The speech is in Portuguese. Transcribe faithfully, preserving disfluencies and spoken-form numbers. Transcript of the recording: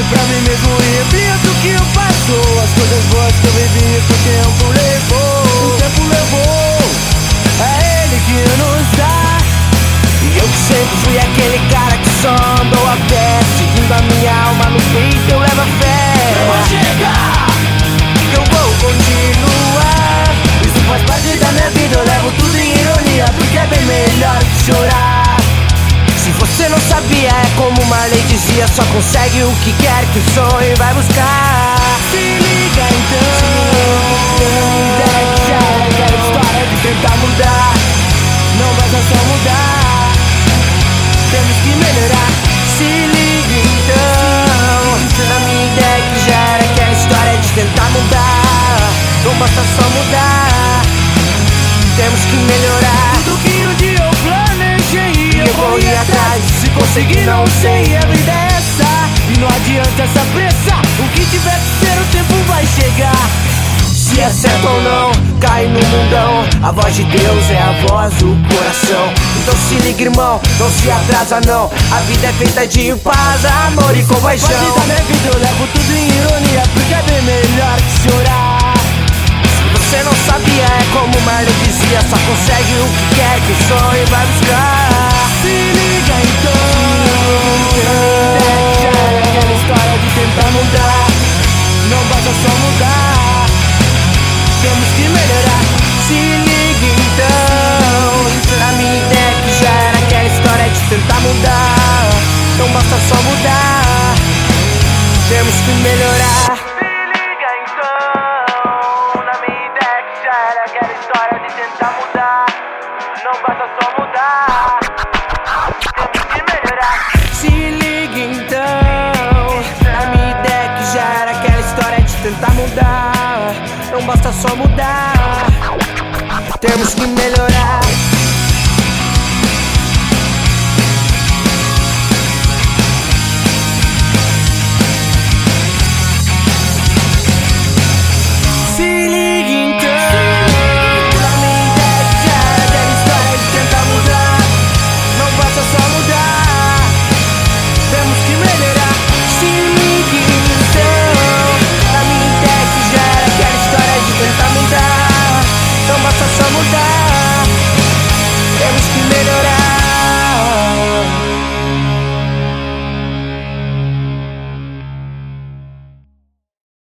pra mim mesmo e reflito o que eu passou. As coisas boas que eu vivi que o tempo levou. O tempo levou, é ele que nos dá. E eu que sempre fui aquele cara que só andou a pé, seguindo a minha alma no peito, eu levo a fé. Eu vou chegar, eu vou continuar. Isso faz parte da minha vida, eu levo tudo em ironia, porque é bem melhor que chorar. Se você não sabia, é como Marley dizia, só consegue o que quer, que o sonho vai buscar. Se liga então, ideia que já era aquela história de tentar mudar. Não basta só mudar, temos que melhorar. Se liga então, na minha ideia que já era aquela história de tentar mudar. Não basta só mudar, temos que melhorar. Tudo que um dia eu planejei, eu vou ir atrás. Se conseguir não sei, a vida é essa. E não adianta essa pressa, o que tiver que ser o tempo vai chegar. Se é certo ou não, cai no mundão. A voz de Deus é a voz do coração. Então se liga irmão, não se atrasa não. A vida é feita de paz, amor e compaixão. Parte da minha vida eu levo tudo em ironia, porque é bem melhor que chorar. Se você não sabia, é como Marley dizia, só consegue o que quer, que o sonho vai buscar. Se liga então, já era aquela história de tentar mudar. Não basta só mudar, temos que melhorar. Se liga então, a minha ideia que já era aquela história de tentar mudar. Não basta só mudar, temos que melhorar. Se liga então, na minha ideia que já era aquela história de tentar mudar. Não basta só mudar, temos que melhorar. Se liga então, na minha ideia que já era aquela história de tentar mudar. Não basta só mudar, temos que melhorar. Se liga então, na minha ideia que já era aquela história de tentar mudar. Não basta só mudar, temos que melhorar. Se liga então, na minha ideia que já era aquela história de tentar mudar. Não basta só mudar.